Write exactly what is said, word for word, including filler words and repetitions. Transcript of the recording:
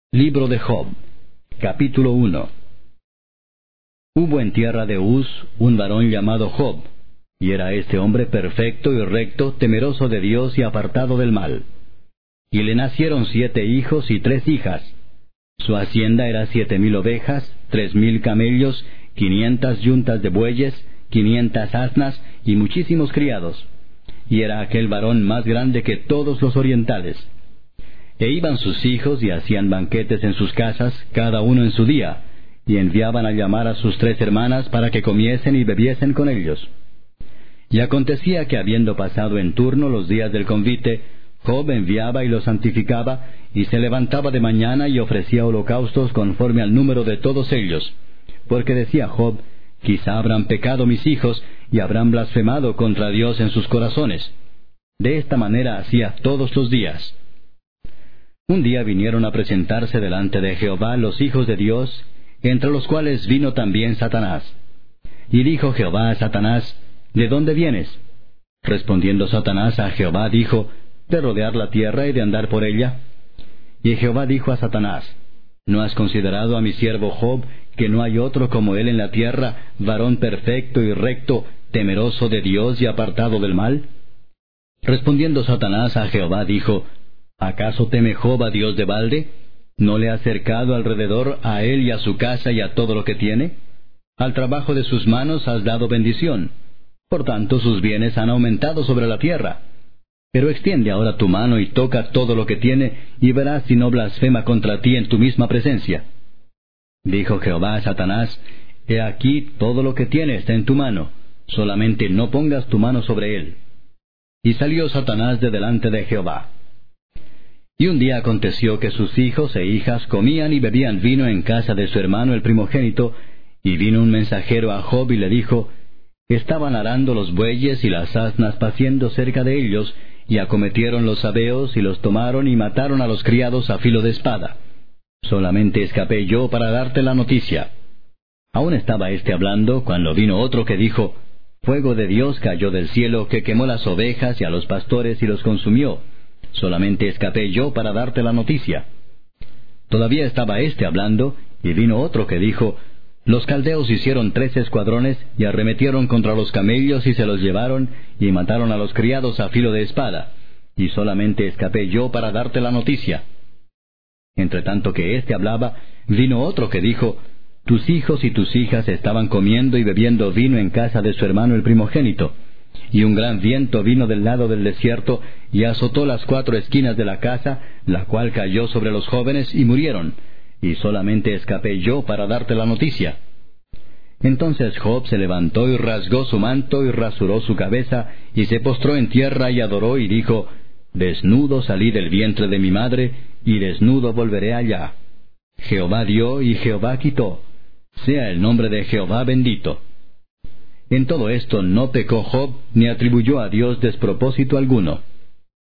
Libro de Job, capítulo uno. Hubo en tierra de Uz un varón llamado Job, y era este hombre perfecto y recto, temeroso de Dios y apartado del mal. Y le nacieron siete hijos y tres hijas. Su hacienda era siete mil ovejas, tres mil camellos, quinientas yuntas de bueyes, quinientas asnas y muchísimos criados. Y era aquel varón más grande que todos los orientales. E iban sus hijos y hacían banquetes en sus casas, cada uno en su día, y enviaban a llamar a sus tres hermanas para que comiesen y bebiesen con ellos. Y acontecía que habiendo pasado en turno los días del convite, Job enviaba y los santificaba, y se levantaba de mañana y ofrecía holocaustos conforme al número de todos ellos. Porque decía Job, quizá habrán pecado mis hijos, y habrán blasfemado contra Dios en sus corazones. De esta manera hacía todos los días. Un día vinieron a presentarse delante de Jehová los hijos de Dios, entre los cuales vino también Satanás. Y dijo Jehová a Satanás, ¿de dónde vienes? Respondiendo Satanás a Jehová dijo, de rodear la tierra y de andar por ella. Y Jehová dijo a Satanás, ¿no has considerado a mi siervo Job, que no hay otro como él en la tierra, varón perfecto y recto, temeroso de Dios y apartado del mal? Respondiendo Satanás a Jehová dijo, ¿acaso teme Job a Dios de balde? ¿No le ha cercado alrededor a él y a su casa y a todo lo que tiene? Al trabajo de sus manos has dado bendición. Por tanto sus bienes han aumentado sobre la tierra. Pero extiende ahora tu mano y toca todo lo que tiene, y verás si no blasfema contra ti en tu misma presencia. Dijo Jehová a Satanás, He aquí todo lo que tiene está en tu mano, solamente no pongas tu mano sobre él. Y salió Satanás de delante de Jehová. Y un día aconteció que sus hijos e hijas comían y bebían vino en casa de su hermano el primogénito, y vino un mensajero a Job y le dijo, Estaban arando los bueyes y las asnas paciendo cerca de ellos, y acometieron los sabeos y los tomaron y mataron a los criados a filo de espada. Solamente escapé yo para darte la noticia. Aún estaba éste hablando, cuando vino otro que dijo, Fuego de Dios cayó del cielo que quemó las ovejas y a los pastores y los consumió. Solamente escapé yo para darte la noticia. Todavía estaba éste hablando, y vino otro que dijo, Los caldeos hicieron tres escuadrones, y arremetieron contra los camellos, y se los llevaron, y mataron a los criados a filo de espada. Y solamente escapé yo para darte la noticia. Entre tanto que éste hablaba, vino otro que dijo, Tus hijos y tus hijas estaban comiendo y bebiendo vino en casa de su hermano el primogénito. Y un gran viento vino del lado del desierto, y azotó las cuatro esquinas de la casa, la cual cayó sobre los jóvenes, y murieron. Y solamente escapé yo para darte la noticia. Entonces Job se levantó y rasgó su manto, y rasuró su cabeza, y se postró en tierra y adoró, y dijo, Desnudo salí del vientre de mi madre, y desnudo volveré allá. Jehová dio y Jehová quitó. Sea el nombre de Jehová bendito. En todo esto no pecó Job, ni atribuyó a Dios despropósito alguno.